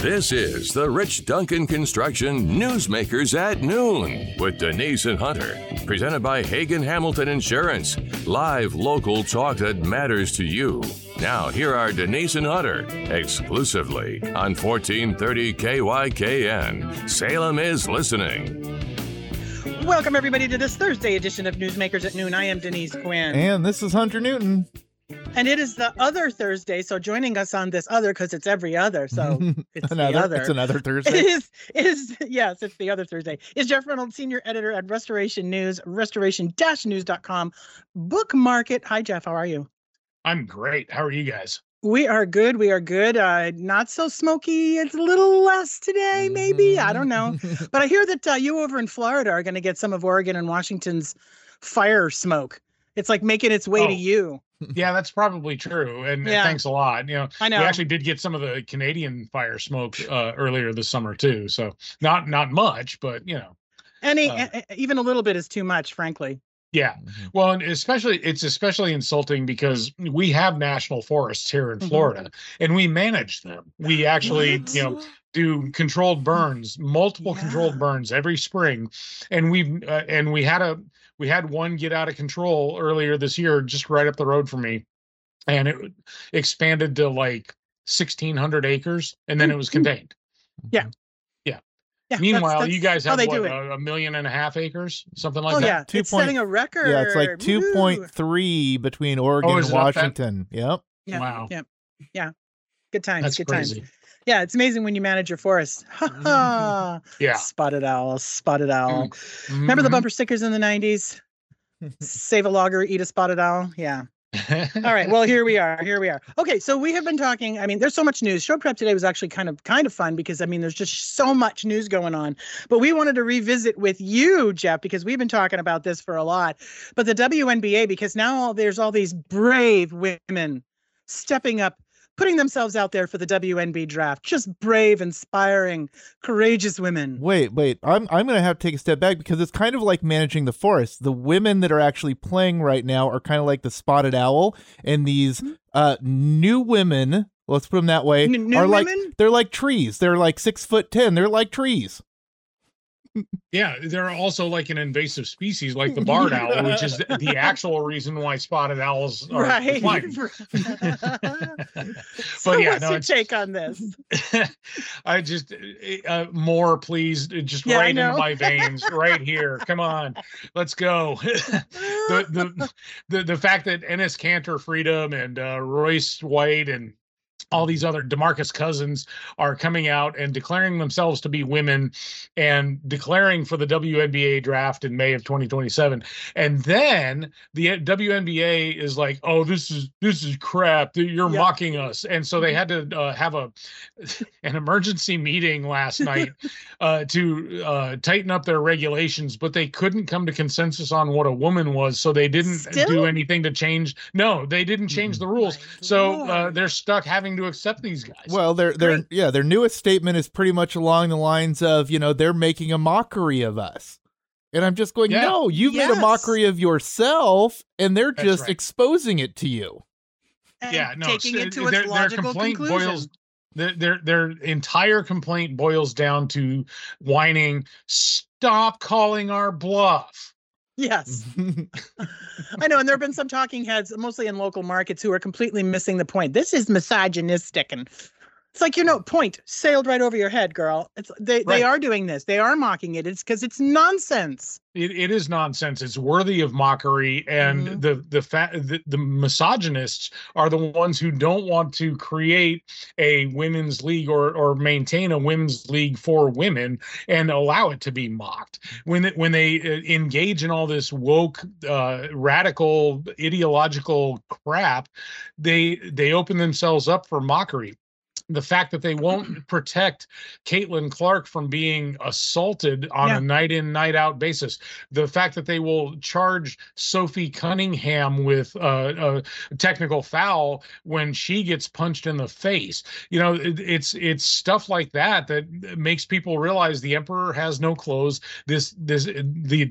This is the Rich Duncan Construction Newsmakers at Noon with Denise and Hunter. Presented by Hagen Hamilton Insurance. Live local talk that matters to you. Now, here are Denise and Hunter, exclusively on 1430 KYKN. Salem is listening. Welcome, everybody, to this Thursday edition of Newsmakers at Noon. I am Denise Quinn. And this is Hunter Newton. And it is the other Thursday, so joining us on this other, because it's every other, so it's the other. It's another Thursday. Yes, it's the other Thursday. Is Jeff Reynolds, Senior Editor at Restoration News, restoration-news.com. Bookmark it. Hi, Jeff. How are you? I'm great. How are you guys? We are good. Not so smoky. It's a little less today, maybe. I don't know. But I hear that you over in Florida are going to get some of Oregon and Washington's fire smoke. It's like making its way to you. Yeah, that's probably true. And thanks a lot. I know. We actually did get some of the Canadian fire smoke earlier this summer too. So not much, but even a little bit is too much, frankly. Yeah. Well, and it's especially insulting because we have national forests here in Florida and we manage them. We actually, do controlled burns, multiple controlled burns every spring. And we had one get out of control earlier this year, just right up the road from me. And it expanded to like 1,600 acres and then it was contained. Yeah. Yeah, meanwhile, you guys have what, 1.5 million acres, something like that. Yeah, it's setting a record. Yeah, it's like 2.3 between Oregon and Washington. Yep. Yeah. Wow. Yeah. Good times. That's good crazy. Times. Yeah, it's amazing when you manage your forest. Yeah. Spotted owl. Remember the bumper stickers in the 90s? Save a logger, eat a spotted owl. Yeah. All right. Well, here we are. Okay. So we have been talking. I mean, there's so much news. Show prep today was actually kind of fun because, there's just so much news going on. But we wanted to revisit with you, Jeff, because we've been talking about this for a lot. But the WNBA, because now there's all these brave women stepping up, putting themselves out there for the WNBA draft. Just brave, inspiring, courageous women. Wait. I'm going to have to take a step back because it's kind of like managing the forest. The women that are actually playing right now are kind of like the spotted owl, and these new women, let's put them that way, are like women? They're like trees. They're like 6'10". They're like trees. Yeah, they're also like an invasive species, like the barred owl, which is the actual reason why spotted owls are flying. What's your take on this? I just more, please, just right in my veins, right here. Come on, let's go. the fact that Enes Kanter Freedom and Royce White and all these other DeMarcus Cousins are coming out and declaring themselves to be women and declaring for the WNBA draft in May of 2027. And then the WNBA is like, oh, this is crap. You're mocking us. And so they had to have an emergency meeting last night to tighten up their regulations, but they couldn't come to consensus on what a woman was. So they didn't do anything to change. No, they didn't change the rules. So they're stuck having to accept these guys. Well, their newest statement is pretty much along the lines of, they're making a mockery of us. And I'm just going, no, you made a mockery of yourself, and they're just exposing it to you. And taking it to its logical conclusion. Their entire complaint boils down to whining, stop calling our bluff. Yes. I know. And there have been some talking heads, mostly in local markets, who are completely missing the point. This is misogynistic. And it's like, point sailed right over your head, girl. They are doing this. They are mocking it. It's because it's nonsense. It is nonsense. It's worthy of mockery. And the misogynists are the ones who don't want to create a women's league or maintain a women's league for women and allow it to be mocked. When they engage in all this woke, radical, ideological crap, they open themselves up for mockery. The fact that they won't protect Caitlin Clark from being assaulted on a night in, night out basis. The fact that they will charge Sophie Cunningham with a technical foul when she gets punched in the face. It's stuff like that makes people realize the emperor has no clothes. The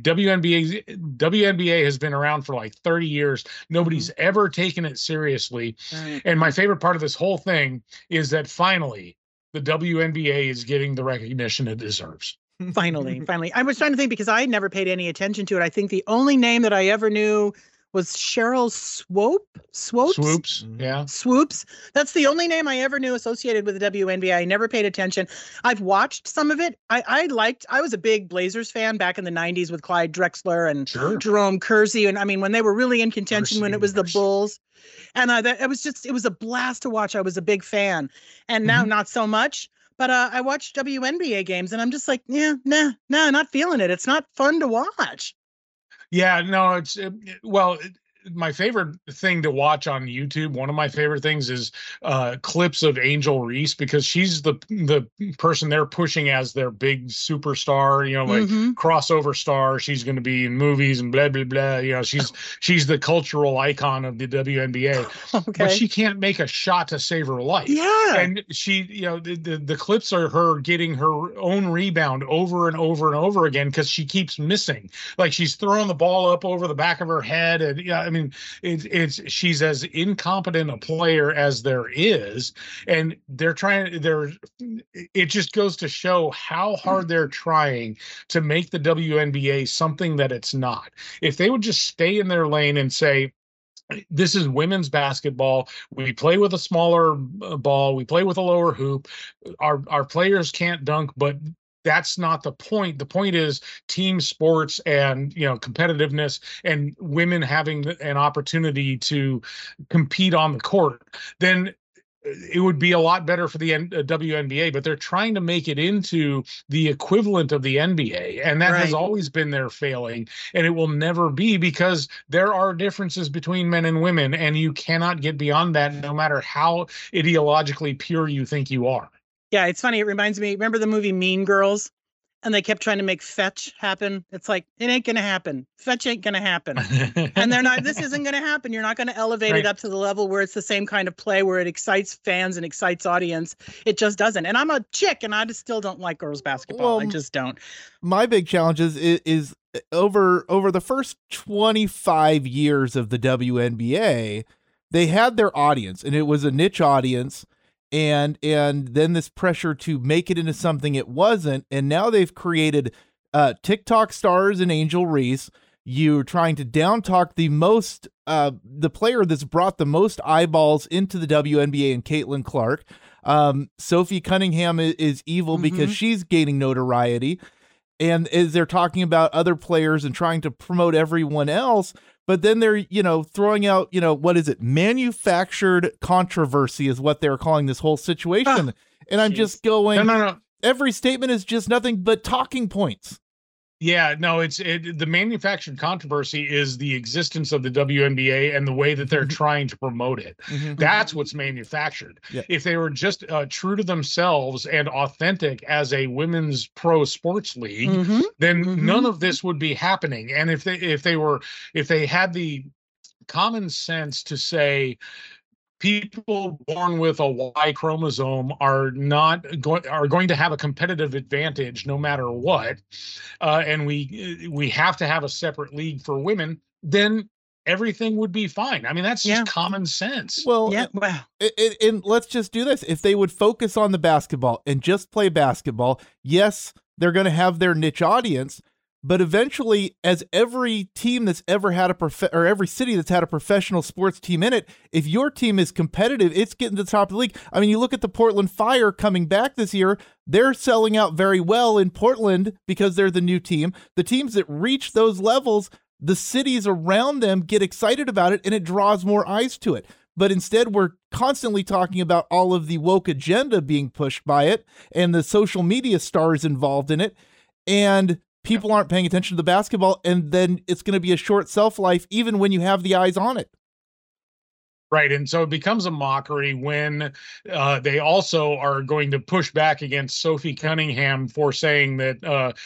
WNBA has been around for like 30 years. Nobody's ever taken it seriously. Right. And my favorite part of this whole thing is that finally the WNBA is getting the recognition it deserves. Finally. I was trying to think because I never paid any attention to it. I think the only name that I ever knew was Cheryl Swoops. Yeah. Swoops. That's the only name I ever knew associated with the WNBA. I never paid attention. I've watched some of it. I was a big Blazers fan back in the 90s with Clyde Drexler and Jerome Kersey. And I mean, when they were really in contention, when it was the Bulls. And it was a blast to watch. I was a big fan. And now not so much. But I watch WNBA games and I'm just like, not feeling it. It's not fun to watch. Yeah, no, my favorite thing to watch on YouTube, one of my favorite things is clips of Angel Reese, because she's the person they're pushing as their big superstar, like crossover star. She's going to be in movies and blah, blah, blah. She's the cultural icon of the WNBA, but she can't make a shot to save her life. Yeah. And she, the clips are her getting her own rebound over and over and over again because she keeps missing. Like she's throwing the ball up over the back of her head. And I mean, she's as incompetent a player as there is, and it just goes to show how hard they're trying to make the WNBA something that it's not. If they would just stay in their lane and say, this is women's basketball. We play with a smaller ball. We play with a lower hoop. Our players can't dunk, but that's not the point. The point is team sports and, competitiveness and women having an opportunity to compete on the court. Then it would be a lot better for the WNBA, but they're trying to make it into the equivalent of the NBA. And that has always been their failing. And it will never be, because there are differences between men and women, and you cannot get beyond that no matter how ideologically pure you think you are. Yeah, it's funny. It reminds me, remember the movie Mean Girls? And they kept trying to make fetch happen. It's like, it ain't going to happen. Fetch ain't going to happen. And this isn't going to happen. You're not going to elevate it up to the level where it's the same kind of play where it excites fans and excites audience. It just doesn't. And I'm a chick and I just still don't like girls basketball. I just don't. My big challenge is over the first 25 years of the WNBA, they had their audience and it was a niche audience. And then this pressure to make it into something it wasn't. And now they've created TikTok stars and Angel Reese. You're trying to down talk the player that's brought the most eyeballs into the WNBA and Caitlin Clark. Sophie Cunningham is evil because she's gaining notoriety. And as they're talking about other players and trying to promote everyone else, but then they're, throwing out, what is it? Manufactured controversy is what they're calling this whole situation. And I'm just going, no. Every statement is just nothing but talking points. Yeah, no, the manufactured controversy is the existence of the WNBA and the way that they're trying to promote it. That's what's manufactured. Yeah. If they were just true to themselves and authentic as a women's pro sports league, then none of this would be happening. And if they had the common sense to say, people born with a Y chromosome are going to have a competitive advantage no matter what, and we have to have a separate league for women, then everything would be fine. I mean, that's just common sense. Well, and let's just do this. If they would focus on the basketball and just play basketball, yes, they're going to have their niche audience. But eventually, as every team that's ever had or every city that's had a professional sports team in it, if your team is competitive, it's getting to the top of the league. I mean, you look at the Portland Fire coming back this year, they're selling out very well in Portland because they're the new team. The teams that reach those levels, the cities around them get excited about it and it draws more eyes to it. But instead, we're constantly talking about all of the woke agenda being pushed by it and the social media stars involved in it. And people aren't paying attention to the basketball, and then it's going to be a short shelf life even when you have the eyes on it. Right. And so it becomes a mockery when they also are going to push back against Sophie Cunningham for saying that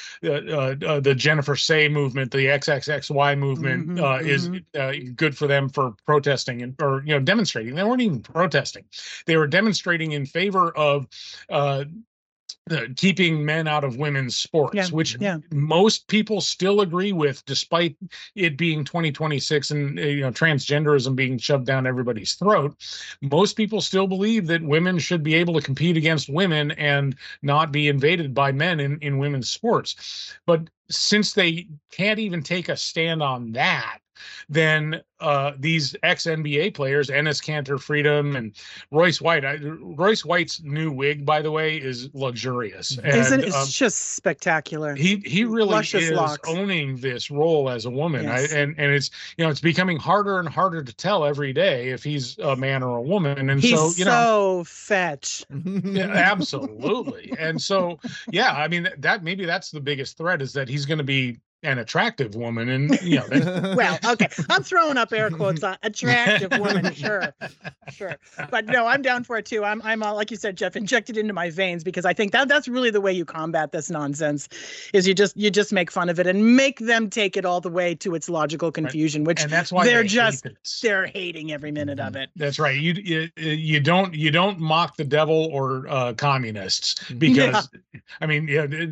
the Jennifer Say movement, the XXXY movement is good for them for protesting or demonstrating. They weren't even protesting. They were demonstrating in favor of keeping men out of women's sports, which most people still agree with, despite it being 2026 and transgenderism being shoved down everybody's throat. Most people still believe that women should be able to compete against women and not be invaded by men in women's sports. But since they can't even take a stand on that, then these ex-NBA players, Enes Kanter, Freedom, and Royce White. Royce White's new wig, by the way, is luxurious. Isn't it? It's just spectacular. He really Luscious is locks. Owning this role as a woman. Yes. And it's it's becoming harder and harder to tell every day if he's a man or a woman. And he's so fetch. Yeah, absolutely. And so I mean maybe that's the biggest threat, is that he's going to be an attractive woman, and well, okay, I'm throwing up air quotes on attractive woman, sure, but no, I'm down for it too. I'm like you said, Jeff, injected into my veins, because I think that's really the way you combat this nonsense, is you just make fun of it and make them take it all the way to its logical confusion, which, and that's why they're hating every minute of it. That's right. You don't mock the devil or communists, because I mean,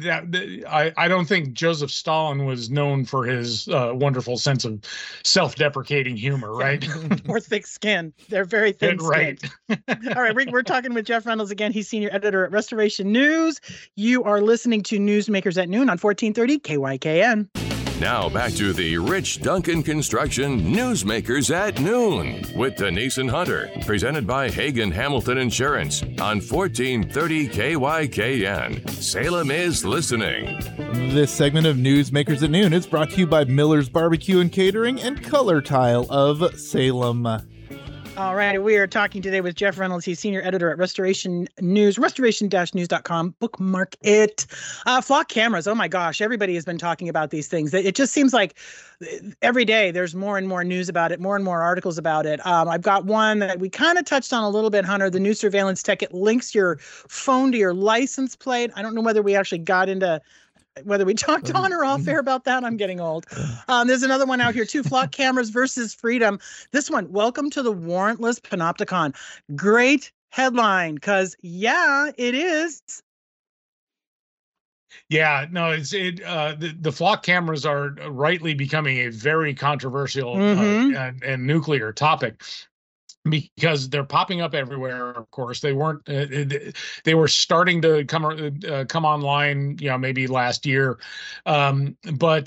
I don't think Joseph Stalin was known for his wonderful sense of self-deprecating humor, right? Or thick skin. They're very thin skinned. Right. All right, we're talking with Jeff Reynolds again. He's senior editor at Restoration News. You are listening to Newsmakers at Noon on 1430 KYKN. Now back to the Rich Duncan Construction Newsmakers at Noon with Denise and Hunter, presented by Hagen Hamilton Insurance on 1430 KYKN. Salem is listening. This segment of Newsmakers at Noon is brought to you by Miller's Barbecue and Catering and Color Tile of Salem. All right, we are talking today with Jeff Reynolds. He's senior editor at Restoration News, restoration-news.com. Bookmark it. Flock cameras. Oh my gosh, everybody has been talking about these things. It just seems like every day there's more and more news about it, more and more articles about it. I've got one that we kind of touched on a little bit, Hunter, the new surveillance tech. It links your phone to your license plate. I don't know whether we actually got into whether we talked on or off air about that. I'm getting old. There's another one out here too. Flock cameras versus freedom. This one, welcome to the warrantless panopticon. Great headline, because it is. Yeah, no, the flock cameras are rightly becoming a very controversial and nuclear topic, because they're popping up everywhere. Of course, they weren't. They were starting to come online, maybe last year, but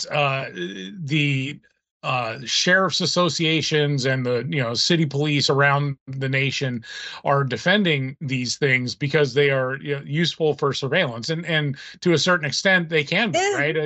the sheriff's associations and the city police around the nation are defending these things because they are useful for surveillance, and to a certain extent they can be, right?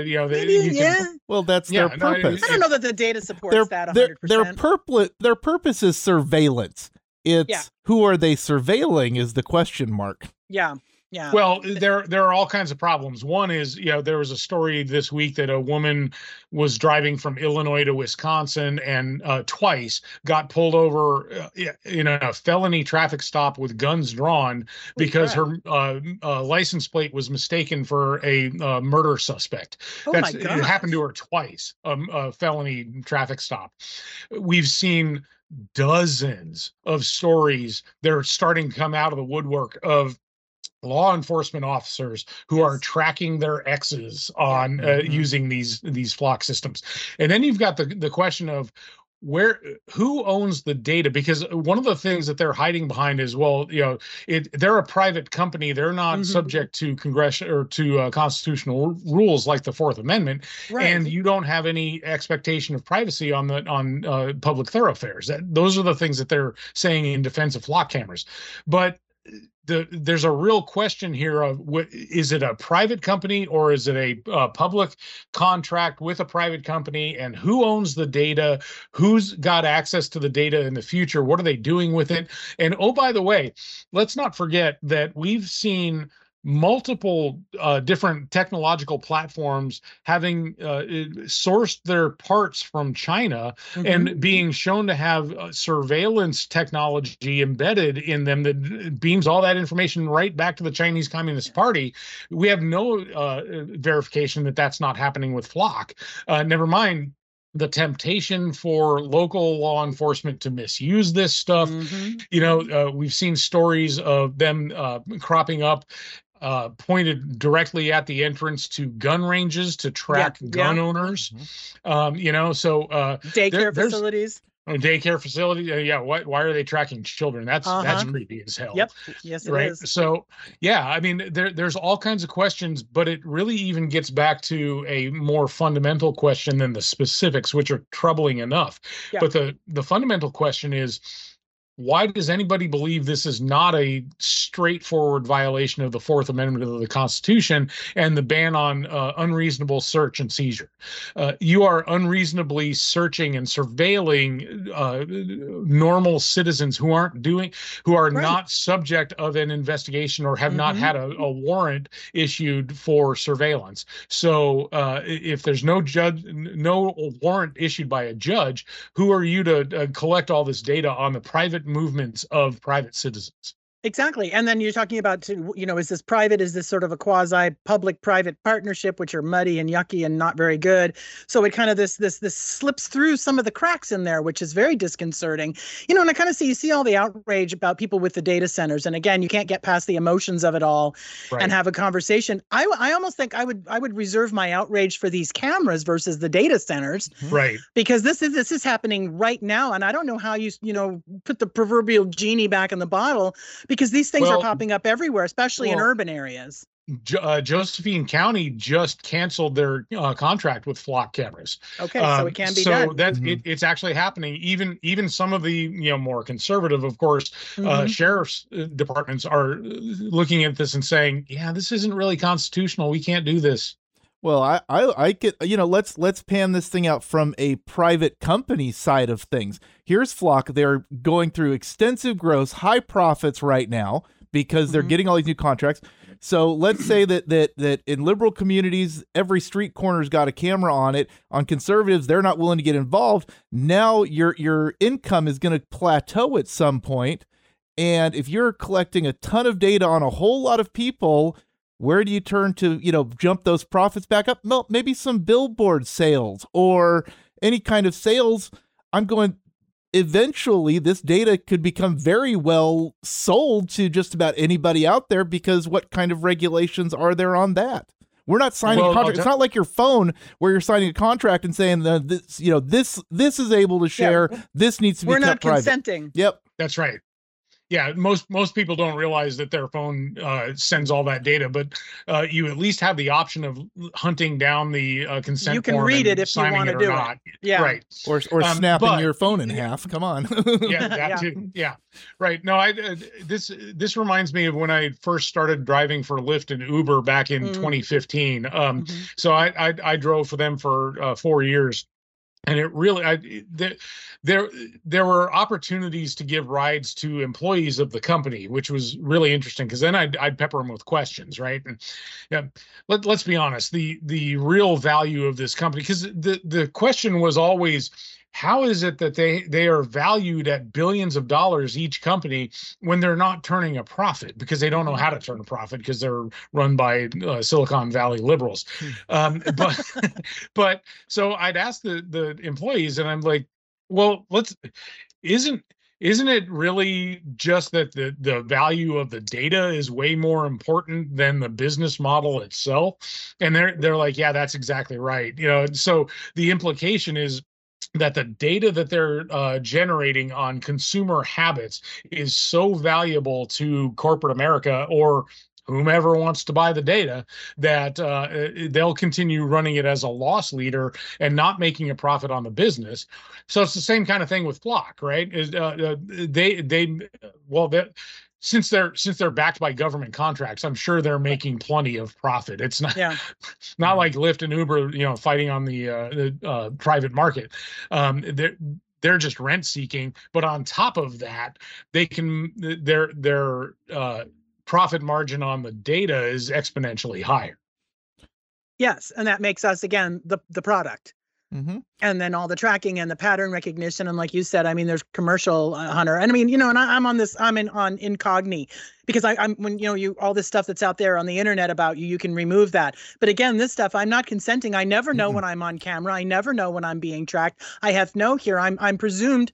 Well, that's their purpose. I don't know that the data supports that 100%. Their purpose is surveillance. It's who are they surveilling is the question mark. Yeah. Well, there are all kinds of problems. One is, there was a story this week that a woman was driving from Illinois to Wisconsin and twice got pulled over in a felony traffic stop with guns drawn because her license plate was mistaken for a murder suspect. It happened to her twice, a felony traffic stop. We've seen dozens of stories that are starting to come out of the woodwork of law enforcement officers who are tracking their exes on using these flock systems. And then you've got the question of who owns the data, because one of the things that they're hiding behind is, they're a private company. They're not subject to congressional or to constitutional rules like the Fourth Amendment, and you don't have any expectation of privacy on public thoroughfares. Those are the things that they're saying in defense of flock cameras. But there's a real question here of is it a private company or is it a public contract with a private company, and who owns the data? Who's got access to the data in the future? What are they doing with it? And oh, by the way, let's not forget that we've seen multiple different technological platforms having sourced their parts from China and being shown to have surveillance technology embedded in them that beams all that information right back to the Chinese Communist Party. We have no verification that that's not happening with Flock. Never mind the temptation for local law enforcement to misuse this stuff. We've seen stories of them cropping up pointed directly at the entrance to gun ranges to track gun owners. So daycare facilities. Daycare facility. Why are they tracking children? That's creepy as hell. Yep. Yes, it is. So I mean, there's all kinds of questions, but it really even gets back to a more fundamental question than the specifics, which are troubling enough. Yeah. But the fundamental question is, why does anybody believe this is not a straightforward violation of the Fourth Amendment of the Constitution and the ban on unreasonable search and seizure? You are unreasonably searching and surveilling normal citizens who are not subject of an investigation or have not had a warrant issued for surveillance. So if there's no warrant issued by a judge, who are you to collect all this data on the private movements of private citizens? Exactly. And then you're talking about, is this private? Is this sort of a quasi public-private partnership, which are muddy and yucky and not very good? So it kind of this slips through some of the cracks in there, which is very disconcerting. And I kind of see all the outrage about people with the data centers. And again, you can't get past the emotions of it all and have a conversation. I almost think I would reserve my outrage for these cameras versus the data centers. Right. Because this is happening right now. And I don't know how you put the proverbial genie back in the bottle, because these things are popping up everywhere, especially in urban areas. Josephine County just canceled their contract with Flock cameras. Okay, so it can be done. So that's it's actually happening. Even some of the more conservative, of course, sheriff's departments are looking at this and saying, "Yeah, this isn't really constitutional. We can't do this." Well, I get, let's pan this thing out from a private company side of things. Here's Flock. They're going through extensive growth, high profits right now because they're getting all these new contracts. So let's say that in liberal communities, every street corner's got a camera on it. On conservatives, they're not willing to get involved. Now your income is going to plateau at some point. And if you're collecting a ton of data on a whole lot of people, where do you turn to, jump those profits back up? Well, maybe some billboard sales or any kind of sales. Eventually this data could become very well sold to just about anybody out there, because what kind of regulations are there on that? We're not signing a contract. It's not like your phone where you're signing a contract and saying this is able to share. Yeah. This needs to be kept private. We're not consenting. Yep. That's right. Yeah, most people don't realize that their phone sends all that data, but you at least have the option of hunting down the consent form. You can read it if you want to do it. Yeah, right. Or snapping your phone in half. Come on. That too. Yeah, right. No, this reminds me of when I first started driving for Lyft and Uber back in 2015. So I drove for them for 4 years. And it really, there were opportunities to give rides to employees of the company, which was really interesting, because then I'd pepper them with questions, right? And let's be honest, the real value of this company, because the question was always, how is it that they are valued at billions of dollars each company when they're not turning a profit, because they don't know how to turn a profit because they're run by Silicon Valley liberals. But so I'd ask the employees, and I'm like, well, isn't it really just that the value of the data is way more important than the business model itself? And they're like, yeah, that's exactly right. So the implication is that the data that they're generating on consumer habits is so valuable to corporate America or whomever wants to buy the data, that they'll continue running it as a loss leader and not making a profit on the business. So it's the same kind of thing with Flock, right? Since they're backed by government contracts, I'm sure they're making plenty of profit. It's not not like Lyft and Uber, fighting on the private market. They're just rent seeking, but on top of that, their profit margin on the data is exponentially higher. Yes, and that makes us, again, the product. And then all the tracking and the pattern recognition, and like you said, I mean, there's commercial, Hunter, and I mean, and I'm on Incogni, because I'm when you all this stuff that's out there on the internet about you can remove that. But again, this stuff, I'm not consenting. I never know when I'm on camera. I never know when I'm being tracked. I have no here. I'm presumed.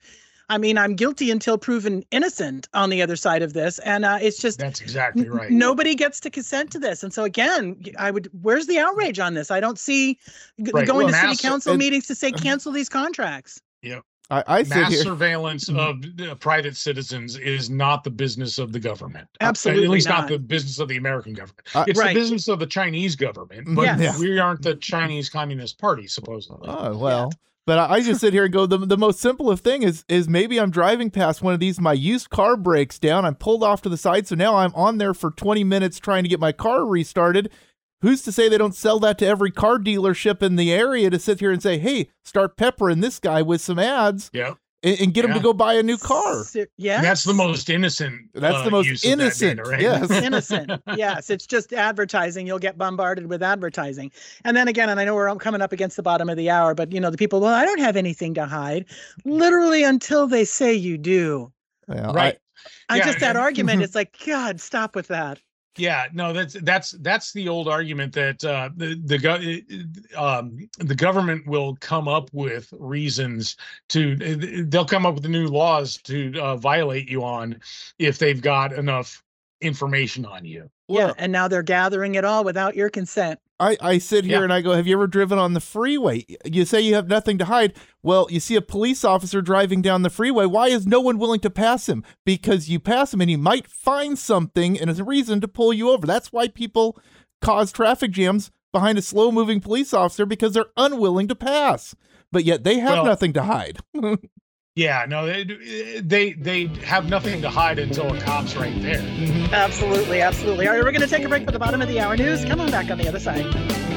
I mean, I'm guilty until proven innocent on the other side of this. And it's just, that's exactly right. Nobody gets to consent to this. And so again, where's the outrage on this? I don't see going to city council meetings to say, cancel these contracts. Yeah. I mass surveillance of private citizens is not the business of the government. Absolutely, at least not the business of the American government. It's the business of the Chinese government, but we aren't the Chinese Communist Party, supposedly. Oh well, but I just sit here and go. The most simplest thing is maybe I'm driving past one of these. My used car breaks down. I'm pulled off to the side, so now I'm on there for 20 minutes trying to get my car restarted. Who's to say they don't sell that to every car dealership in the area to sit here and say, hey, start peppering this guy with some ads and get him to go buy a new car? Yeah. That's the most innocent. That's the most innocent. Data, right? Yes. Innocent. Yes. It's just advertising. You'll get bombarded with advertising. And then again, and I know we're coming up against the bottom of the hour, but the people, well, I don't have anything to hide. Literally until they say you do. Well, right. That argument, it's like, God, stop with that. Yeah, no, that's the old argument that the government will come up with reasons they'll come up with the new laws to violate you on if they've got enough information on you. Yeah, and now they're gathering it all without your consent. I sit here and I go, have you ever driven on the freeway? You say you have nothing to hide. Well, you see a police officer driving down the freeway. Why is no one willing to pass him? Because you pass him and he might find something and it's a reason to pull you over. That's why people cause traffic jams behind a slow-moving police officer, because they're unwilling to pass. But yet they have nothing to hide. Yeah, no, they have nothing to hide until a cop's right there. Mm-hmm. Absolutely, absolutely. All right, we're going to take a break for the bottom of the hour news. Come on back on the other side.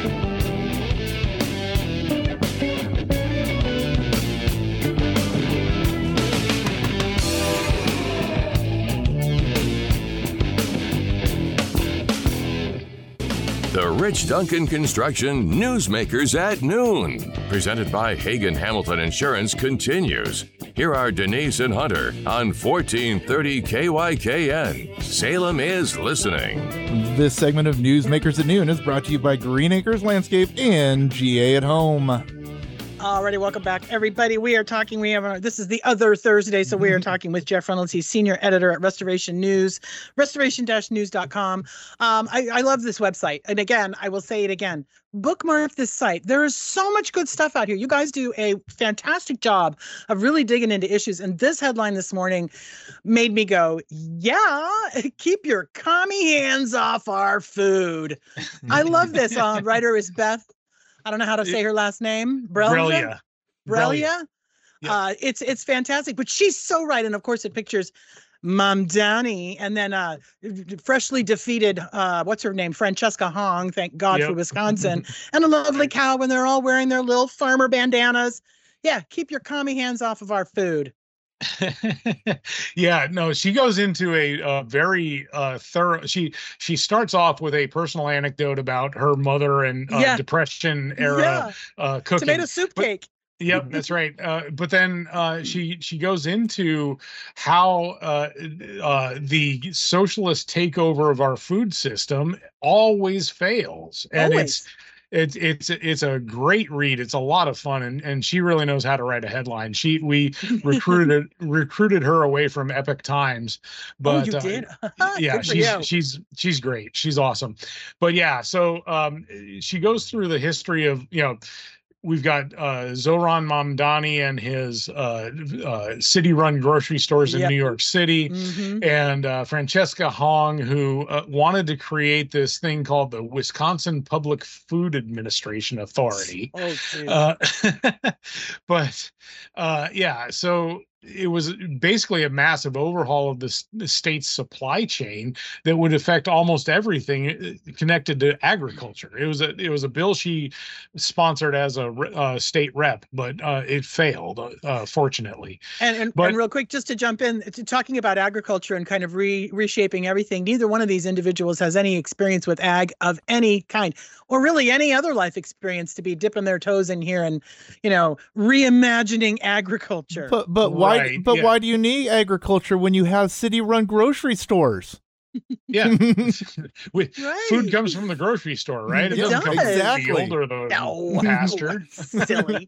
The Rich Duncan Construction Newsmakers at Noon, presented by Hagen Hamilton Insurance, continues. Here are Denise and Hunter on 1430 KYKN. Salem is listening. This segment of Newsmakers at Noon is brought to you by Green Acres Landscape and GA at Home. Alrighty, welcome back, everybody. We are talking. This is the other Thursday, so we are talking with Jeff Reynolds. He's senior editor at Restoration News, restoration-news.com. I love this website, and again, I will say it again. Bookmark this site. There is so much good stuff out here. You guys do a fantastic job of really digging into issues. And this headline this morning made me go, yeah, keep your commie hands off our food. I love this. Writer is Beth. I don't know how to say her last name. Brelia. Yeah. It's fantastic, but she's so right. And of course it pictures Mamdani and then freshly defeated, what's her name? Francesca Hong, thank God for Wisconsin, and a lovely cow when they're all wearing their little farmer bandanas. Yeah, keep your commie hands off of our food. Yeah, no, she goes into a very thorough. She starts off with a personal anecdote about her mother and Depression era cooking. Tomato soup cake. Yep, that's right. But then she goes into how the socialist takeover of our food system always fails, and it's a great read. It's a lot of fun, and she really knows how to write a headline. We recruited her away from Epoch Times, but you did? Yeah, she's great. She's awesome. But yeah, so she goes through the history of we've got Zohran Mamdani and his city-run grocery stores in New York City, and Francesca Hong, who wanted to create this thing called the Wisconsin Public Food Administration Authority. So it was basically a massive overhaul of the state's supply chain that would affect almost everything connected to agriculture. It was a bill she sponsored as a state rep, but it failed, fortunately. And real quick, just to jump in, talking about agriculture and kind of reshaping everything, neither one of these individuals has any experience with ag of any kind, or really any other life experience to be dipping their toes in here and, reimagining agriculture. But why? Why do you need agriculture when you have city-run grocery stores? Yeah. Food comes from the grocery store, right? It doesn't come from the field or the pasture. Silly.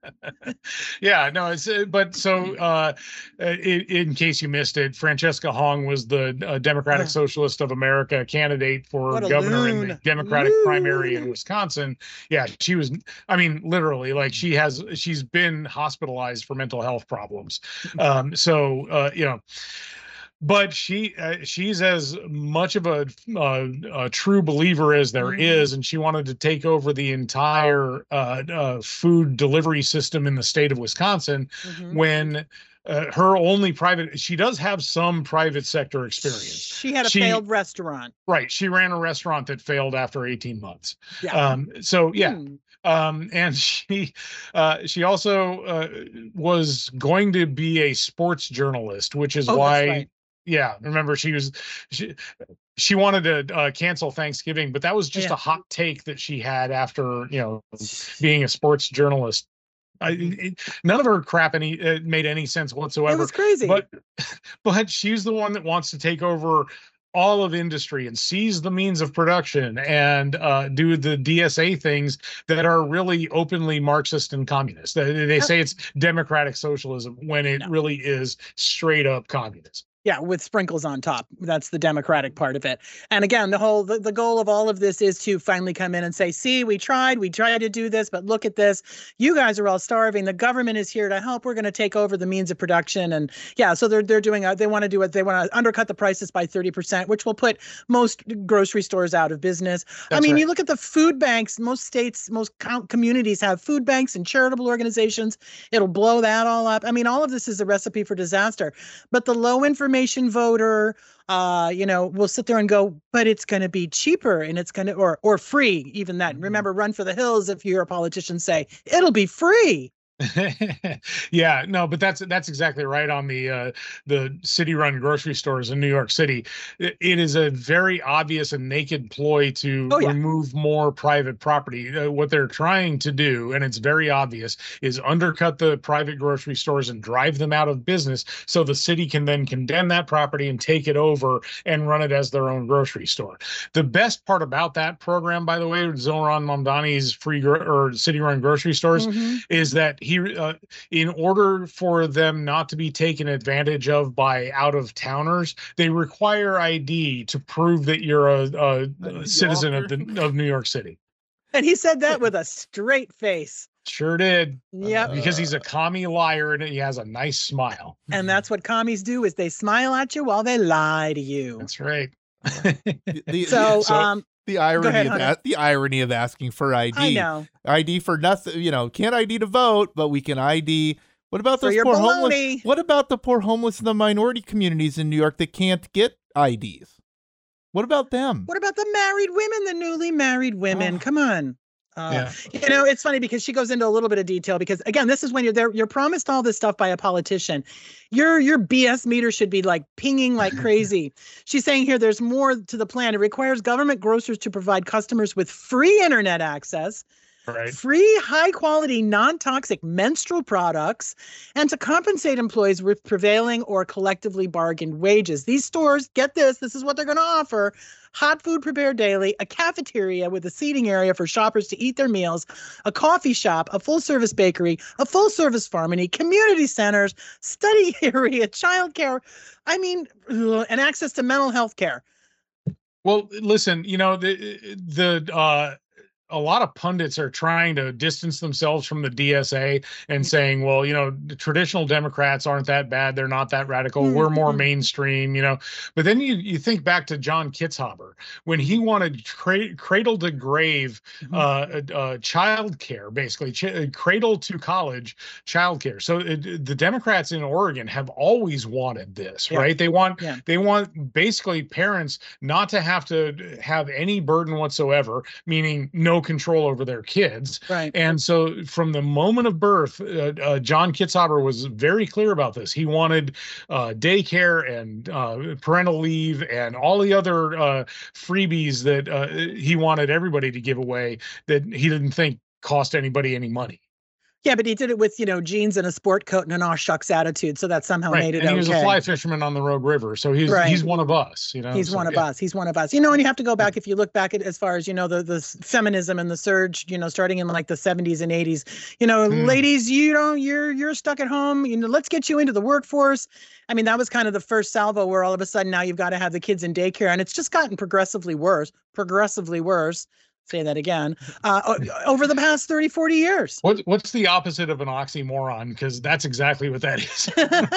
Yeah, no, it's but so in case you missed it, Francesca Hong was the Democratic Socialist of America candidate for governor in the Democratic primary in Wisconsin. Yeah, she was, I mean, literally, like she's been hospitalized for mental health problems. You know, but she's as much of a true believer as there is, and she wanted to take over the entire food delivery system in the state of Wisconsin when her only private, she does have some private sector experience. She had a failed restaurant. Right. She ran a restaurant that failed after 18 months. Yeah. And she also was going to be a sports journalist, which is why, remember she wanted to cancel Thanksgiving, but that was just a hot take that she had after, being a sports journalist. None of her crap made any sense whatsoever. It was crazy. But she's the one that wants to take over all of industry and seize the means of production and do the DSA things that are really openly Marxist and communist. They say it's democratic socialism when it really is straight up communism. Yeah, with sprinkles on top. That's the democratic part of it. And again, the goal of all of this is to finally come in and say, see, we tried to do this, but look at this. You guys are all starving. The government is here to help. We're going to take over the means of production. And so they're doing they want to undercut the prices by 30%, which will put most grocery stores out of business. You look at the food banks, most states, most communities have food banks and charitable organizations. It'll blow that all up. All of this is a recipe for disaster. But the low information voter, will sit there and go, but it's going to be cheaper and it's going to, or free, even that. Remember, run for the hills. If you're a politician, say it'll be free. Yeah, no, but that's exactly right. On the city-run grocery stores in New York City, it is a very obvious and naked ploy to remove more private property. What they're trying to do, and it's very obvious, is undercut the private grocery stores and drive them out of business, so the city can then condemn that property and take it over and run it as their own grocery store. The best part about that program, by the way, Zohran Mamdani's city-run grocery stores, is that he, in order for them not to be taken advantage of by out-of-towners, they require ID to prove that you're a citizen of New York City. And he said that with a straight face. Sure did. Yeah, because he's a commie liar and he has a nice smile. And that's what commies do, is they smile at you while they lie to you. That's right. The irony of asking for ID. I know. ID for nothing, can't ID to vote, but we can ID. What about those poor homeless? What about the poor homeless in the minority communities in New York that can't get IDs? What about them? What about the married women, the newly married women? Come on. It's funny because she goes into a little bit of detail, because again, this is when you're promised all this stuff by a politician. Your BS meter should be like pinging like crazy. She's saying here there's more to the plan. It requires government grocers to provide customers with free internet access, free high-quality, non-toxic menstrual products, and to compensate employees with prevailing or collectively bargained wages. These stores, get this is what they're going to offer: hot food prepared daily, a cafeteria with a seating area for shoppers to eat their meals, a coffee shop, a full-service bakery, a full-service pharmacy, community centers, study area, childcare, and access to mental health care. Well, listen, a lot of pundits are trying to distance themselves from the DSA and saying, well, the traditional Democrats aren't that bad. They're not that radical. We're more mainstream, But then you think back to John Kitzhaber when he wanted cradle to grave child care, basically cradle to college child care. So the Democrats in Oregon have always wanted this, right? They want basically parents not to have any burden whatsoever, meaning no control over their kids. Right. And so from the moment of birth, John Kitzhaber was very clear about this. He wanted daycare and parental leave and all the other freebies that he wanted everybody to give away that he didn't think cost anybody any money. Yeah, but he did it with, jeans and a sport coat and an aw shucks attitude. So that somehow made it and okay. He was a fly fisherman on the Rogue River. So he's one of us, He's one of us. He's one of us. And you have to go back, if you look back at as far as, the feminism and the surge, starting in like the 70s and 80s, ladies, you're stuck at home, let's get you into the workforce. I mean, that was kind of the first salvo where all of a sudden now you've got to have the kids in daycare, and it's just gotten progressively worse. Say that again, over the past 30, 40 years. What's the opposite of an oxymoron? Because that's exactly what that is.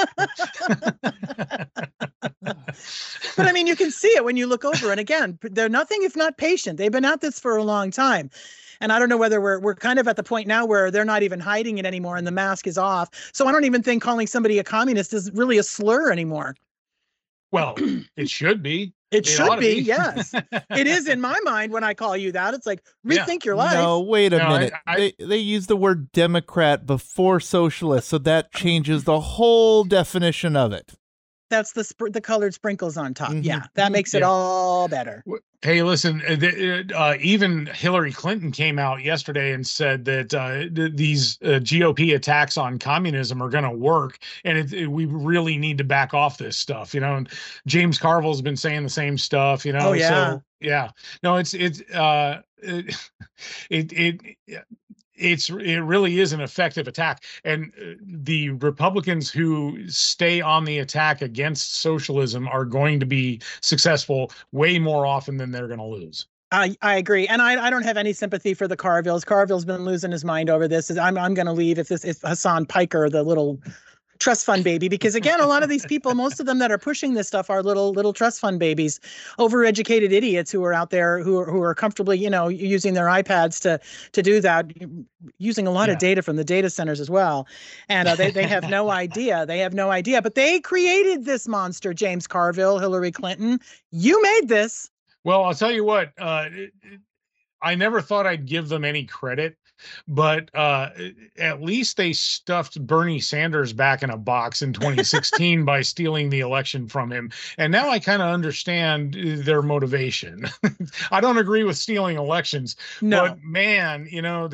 But I mean, you can see it when you look over. And again, they're nothing if not patient. They've been at this for a long time. And I don't know whether we're kind of at the point now where they're not even hiding it anymore and the mask is off. So I don't even think calling somebody a communist is really a slur anymore. Well, it should be. It should be, yes. It is in my mind when I call you that. It's like, rethink your life. No, wait a minute. They use the word Democrat before socialist, so that changes the whole definition of it. That's the colored sprinkles on top. Mm-hmm. Yeah, that makes it all better. Hey, listen, even Hillary Clinton came out yesterday and said that these GOP attacks on communism are going to work, and we really need to back off this stuff, And James Carville's been saying the same stuff, Oh, yeah. So, yeah. No, it really is an effective attack, and the Republicans who stay on the attack against socialism are going to be successful way more often than they're going to lose. I agree, and I don't have any sympathy for the Carvilles. Carville's been losing his mind over this. I'm going to leave if Hassan Piker, the little trust fund baby, because again, a lot of these people, most of them that are pushing this stuff are little trust fund babies, overeducated idiots who are out there who are comfortably, using their iPads to do that, using a lot of data from the data centers as well. And they have no idea. They have no idea. But they created this monster, James Carville, Hillary Clinton. You made this. Well, I'll tell you what, I never thought I'd give them any credit. But at least they stuffed Bernie Sanders back in a box in 2016 by stealing the election from him. And now I kind of understand their motivation. I don't agree with stealing elections, but man,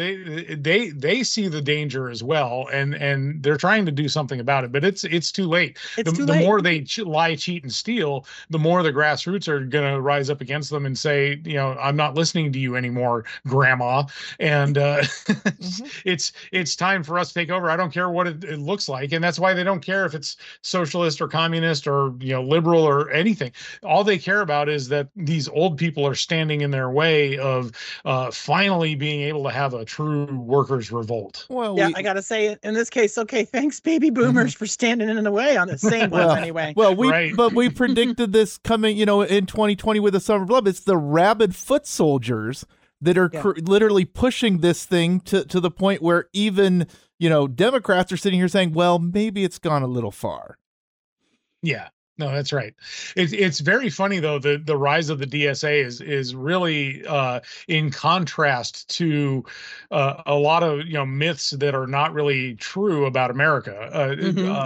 they see the danger as well, and they're trying to do something about it. But it's too late. The more they lie, cheat, and steal, the more the grassroots are going to rise up against them and say, I'm not listening to you anymore, Grandma. And it's time for us to take over. I don't care what it looks like, and that's why they don't care if it's socialist or communist or liberal or anything. All they care about is that these old people are standing in their way of finally being able to have a true workers' revolt. Well, I gotta say, in this case, okay, thanks, baby boomers, for standing in the way on the same one anyway. Well, but we predicted this coming, in 2020 with the Summer of Love. It's the rabid foot soldiers that are literally pushing this thing to the point where even, Democrats are sitting here saying, well, maybe it's gone a little far. Yeah, no, that's right. It's very funny, though, the rise of the DSA is really in contrast to a lot of, myths that are not really true about America.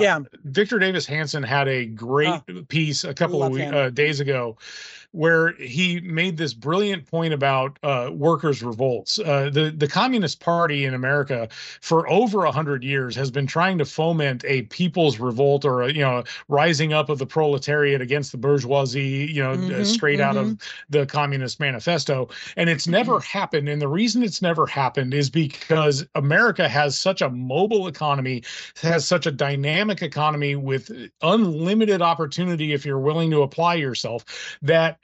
Victor Davis Hanson had a great piece a couple of days ago where he made this brilliant point about workers' revolts. The Communist Party in America for over 100 years has been trying to foment a people's revolt, or a rising up of the proletariat against the bourgeoisie, straight out of the Communist Manifesto. And it's never happened. And the reason it's never happened is because America has such a mobile economy, has such a dynamic economy with unlimited opportunity if you're willing to apply yourself, that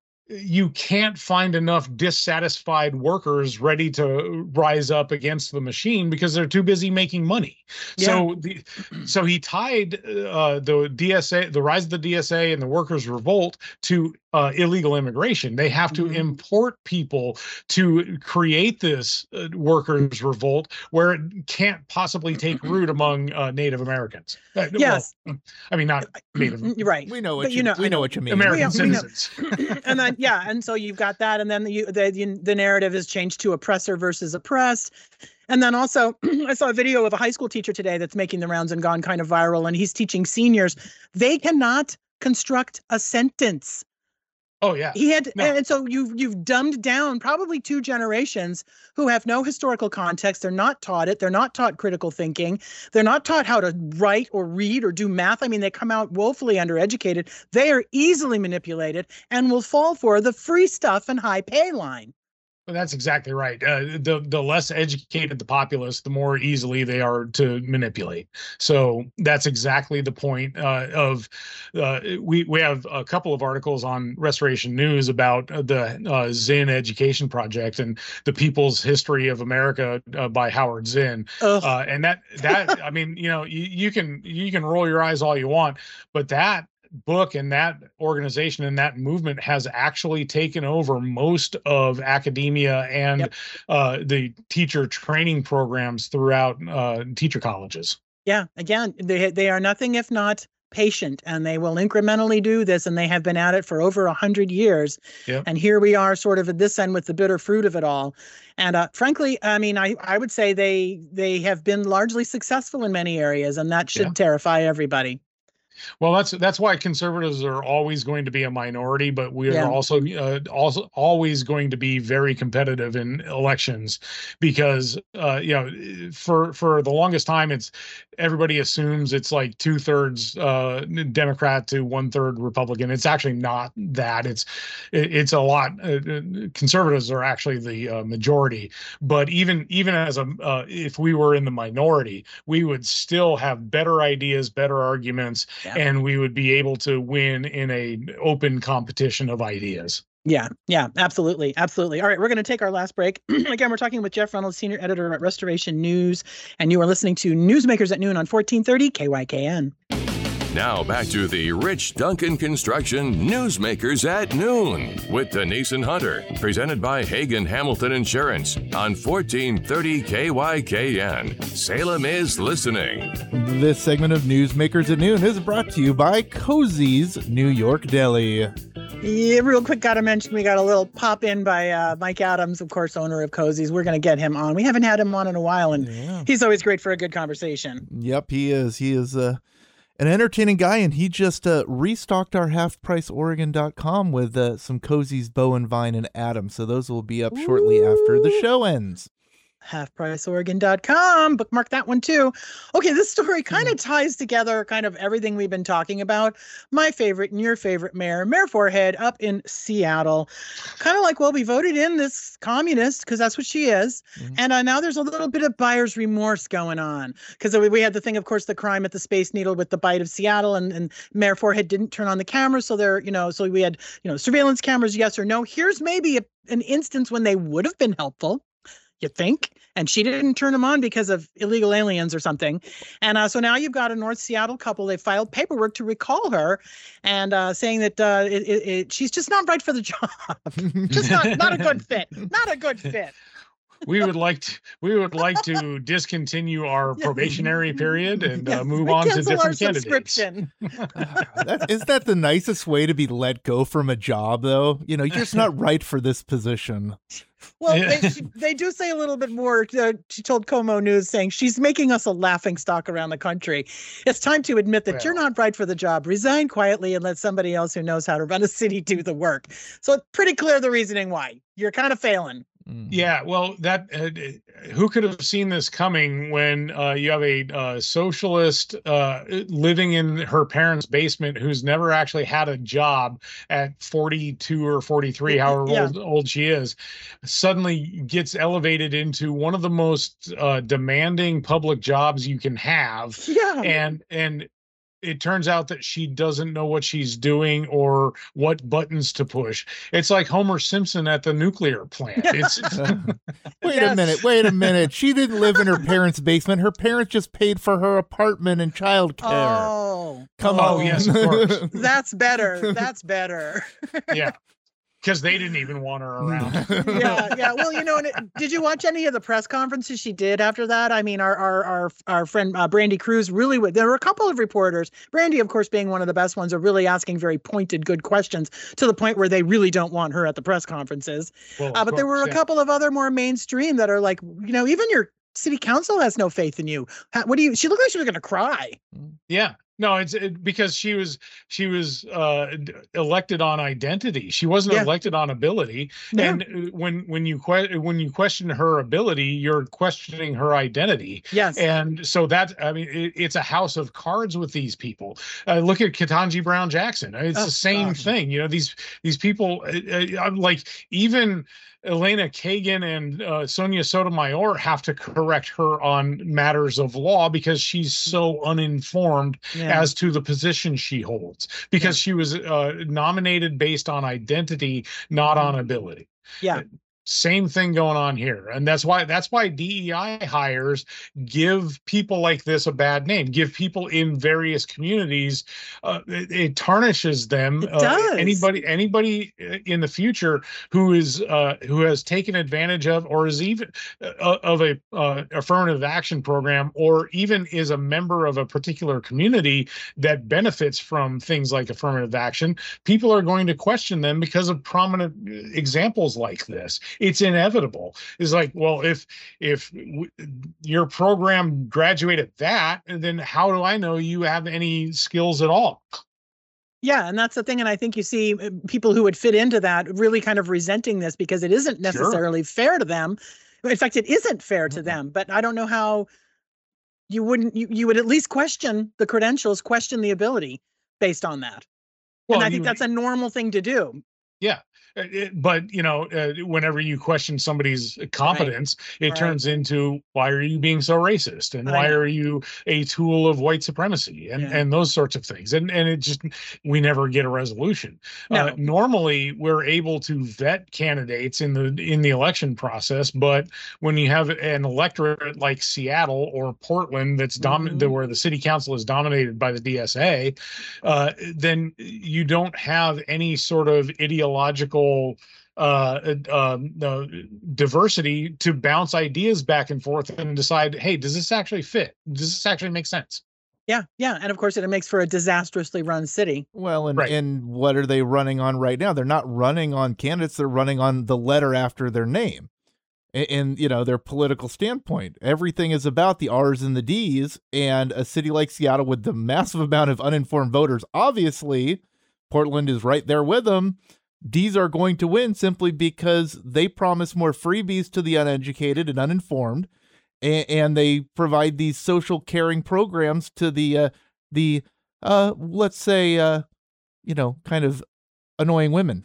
you can't find enough dissatisfied workers ready to rise up against the machine because they're too busy making money. Yeah. So he tied the DSA, the rise of the DSA and the workers' revolt to illegal immigration. They have to import people to create this workers' revolt where it can't possibly take root among Native Americans. Yes. Well, I mean, not Native. Right. We know what you know what you mean. American citizens. And then, and so you've got that. And then the narrative is changed to oppressor versus oppressed. And then also, I saw a video of a high school teacher today that's making the rounds and gone kind of viral. And he's teaching seniors. They cannot construct a sentence. Oh yeah. He had, and so you've dumbed down probably 2 generations who have no historical context. They're not taught it. They're not taught critical thinking. They're not taught how to write or read or do math. I mean, they come out woefully undereducated. They are easily manipulated and will fall for the free stuff and high pay line. That's exactly right. The less educated the populace, the more easily they are to manipulate. So that's exactly the point of we have a couple of articles on Restoration News about the Zinn Education Project and the People's History of America by Howard Zinn. And that I mean, you can roll your eyes all you want, but that book and that organization and that movement has actually taken over most of academia and the teacher training programs throughout teacher colleges. Yeah, again, they are nothing if not patient, and they will incrementally do this, and they have been at it for over 100 years. Yep. And here we are sort of at this end with the bitter fruit of it all. And frankly, I mean, I would say they have been largely successful in many areas, and that should terrify everybody. Well, that's why conservatives are always going to be a minority, but we are also always going to be very competitive in elections, because for the longest time everybody assumes it's like 2/3 Democrat to 1/3 Republican. It's actually not that. It's a lot. Conservatives are actually the majority, but even as if we were in the minority, we would still have better ideas, better arguments. And we would be able to win in an open competition of ideas. Yeah, absolutely. Absolutely. All right, we're going to take our last break. Again, we're talking with Jeff Reynolds, senior editor at Restoration News, and you are listening to Newsmakers at Noon on 1430 KYKN. Now back to the Rich Duncan Construction Newsmakers at Noon with Denise and Hunter, presented by Hagen Hamilton Insurance on 1430 KYKN. Salem is listening. This segment of Newsmakers at Noon is brought to you by Cozy's New York Deli. Yeah, real quick, got to mention we got a little pop in by Mike Adams, of course, owner of Cozy's. We're going to get him on. We haven't had him on in a while, and he's always great for a good conversation. Yep, he is. He is an entertaining guy, and he just restocked our halfpriceoregon.com with some Cozy's Bow and Vine and Adam. So those will be up shortly after the show ends. halfpriceoregon.com. Bookmark that one too. Okay, this story kind of ties together kind of everything we've been talking about. My favorite and your favorite mayor, Mayor Forehead, up in Seattle. Kind of like, well, we voted in this communist because that's what she is. And now there's a little bit of buyer's remorse going on, because we had the thing, of course, the crime at the Space Needle with the bite of Seattle, and Mayor Forehead didn't turn on the camera. So so we had, surveillance cameras, yes or no. Here's maybe an instance when they would have been helpful, you think, and she didn't turn them on because of illegal aliens or something. And so now you've got a North Seattle couple. They filed paperwork to recall her, and saying that she's just not right for the job. Just not a good fit. Not a good fit. We would like to discontinue our probationary period and move on to different candidates. Isn't that the nicest way to be let go from a job, though? You're just not right for this position. Well, they do say a little bit more. She told Como News, saying she's making us a laughing stock around the country. It's time to admit that you're not right for the job. Resign quietly and let somebody else who knows how to run a city do the work. So it's pretty clear the reasoning why. You're kind of failing. Yeah, well, that who could have seen this coming when you have a socialist living in her parents' basement who's never actually had a job at 42 or 43, however old she is, suddenly gets elevated into one of the most demanding public jobs you can have. Yeah. And it turns out that she doesn't know what she's doing or what buttons to push. It's like Homer Simpson at the nuclear plant. It's Wait a minute. She didn't live in her parents' basement. Her parents just paid for her apartment and childcare. Oh, come on. Yes, of course. That's better. That's better. Yeah. Because they didn't even want her around. Yeah. Well, did you watch any of the press conferences she did after that? I mean, our friend Brandy Cruz really. There were a couple of reporters, Brandy, of course, being one of the best ones, are really asking very pointed, good questions to the point where they really don't want her at the press conferences. Well, but there were a couple of other more mainstream that are like, even your city council has no faith in you. She looked like she was going to cry. Yeah. No, it's because she was elected on identity. She wasn't elected on ability. Yeah. And when you question her ability, you're questioning her identity. Yes. And so it's a house of cards with these people. Look at Ketanji Brown Jackson. It's the same thing. You know, these people, like even Elena Kagan and Sonia Sotomayor have to correct her on matters of law because she's so uninformed as to the position she holds, because she was nominated based on identity, not on ability. Yeah. Same thing going on here. And that's why DEI hires give people like this a bad name, give people in various communities. It tarnishes them. It does. Anybody in the future who has taken advantage of, or is even of a affirmative action program, or even is a member of a particular community that benefits from things like affirmative action, people are going to question them because of prominent examples like this. It's inevitable. It's like, well, if your program graduated that, then how do I know you have any skills at all? Yeah, and that's the thing. And I think you see people who would fit into that really kind of resenting this because it isn't necessarily fair to them. In fact, it isn't fair to them. But I don't know how you wouldn't. You would at least question the credentials, question the ability based on that. Well, and I think that's a normal thing to do. Yeah. But, you know, whenever you question somebody's competence, it turns into, why are you being so racist? And why are you a tool of white supremacy? And those sorts of things. And it just, we never get a resolution. No. Normally, we're able to vet candidates in the election process. But when you have an electorate like Seattle or Portland that's where the city council is dominated by the DSA, then you don't have any sort of ideological diversity to bounce ideas back and forth and decide, hey, does this actually fit? Does this actually make sense? Yeah. And of course, it makes for a disastrously run city. Well, and what are they running on right now? They're not running on candidates. They're running on the letter after their name and you know, their political standpoint. Everything is about the R's and the D's, and a city like Seattle with the massive amount of uninformed voters, obviously Portland is right there with them. D's are going to win simply because they promise more freebies to the uneducated and uninformed, and they provide these social caring programs to the let's say, you know, kind of annoying women.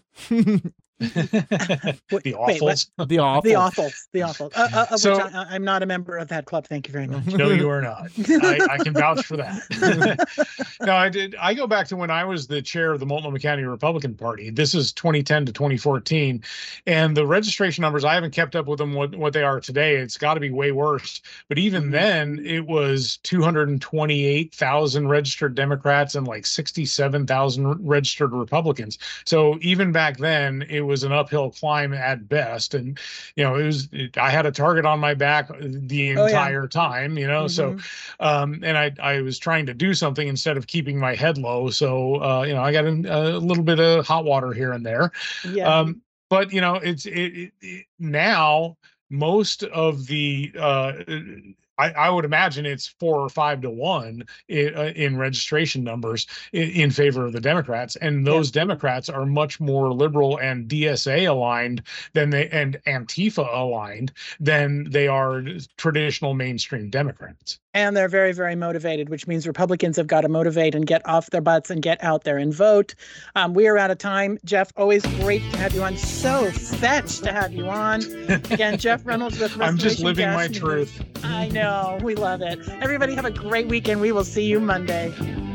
The awfuls. The awfuls. So, which I'm not a member of that club. Thank you very much. No, you are not. I can vouch for that. No, I go back to when I was the chair of the Multnomah County Republican Party. This is 2010 to 2014. And the registration numbers, I haven't kept up with them what they are today. It's got to be way worse. But even then, it was 228,000 registered Democrats and like 67,000 registered Republicans. So even back then, it was an uphill climb at best. And, you know, I had a target on my back the entire time, you know, so, and I was trying to do something instead of keeping my head low. So, you know, I got a little bit of hot water here and there. Yeah. But, you know, now most of the, I would imagine it's 4 or 5 to 1 in registration numbers in favor of the Democrats, and those Democrats are much more liberal and DSA aligned and Antifa aligned than they are traditional mainstream Democrats. And they're very, very motivated, which means Republicans have got to motivate and get off their butts and get out there and vote. We are out of time. Jeff, always great to have you on. So fetched to have you on. Again, Jeff Reynolds with Restoration I'm just living my truth. I know. We love it. Everybody have a great weekend. We will see you Monday.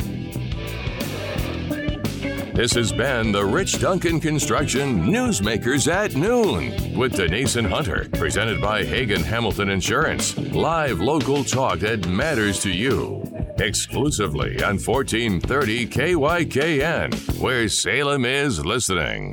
This has been the Rich Duncan Construction Newsmakers at Noon with Denise and Hunter, presented by Hagen Hamilton Insurance. Live local talk that matters to you. Exclusively on 1430 KYKN, where Salem is listening.